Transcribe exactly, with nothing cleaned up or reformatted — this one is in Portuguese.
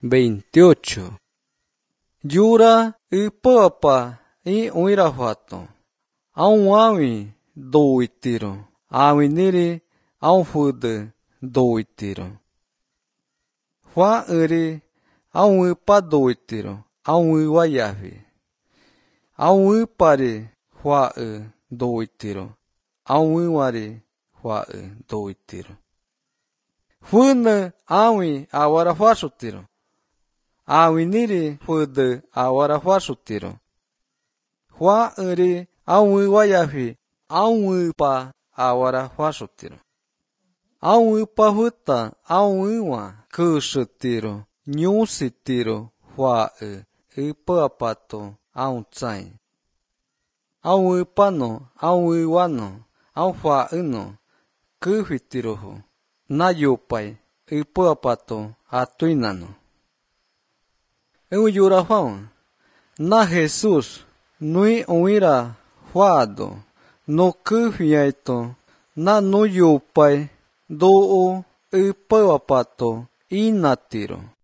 veintiocho. Yura ipapa i uira fato. Aun awi do itiro. Awi niri aun fude do itiro. Fa eri aun ipa do itiro. Aun iwa yavi. Aun ipari fa e do itiro. Aun iwari fa e do itiro. Fune awi awara fasutiro. Awi niri fude awara fasutiro. Fa eri aun iwa yavi. Aun ipa awara fasutiro. Aun ipa futa aun iwa kusutiro. Nyusitiro fa e ipa pato aun tsai. Aun ipano aun iwano aun fa ino kufitiroho. Na yupai ipa pato atuinano. Eu yura faun. Na Jesus nui uira fado. No kufiaito. Na no yupai do ipa pato inatiro.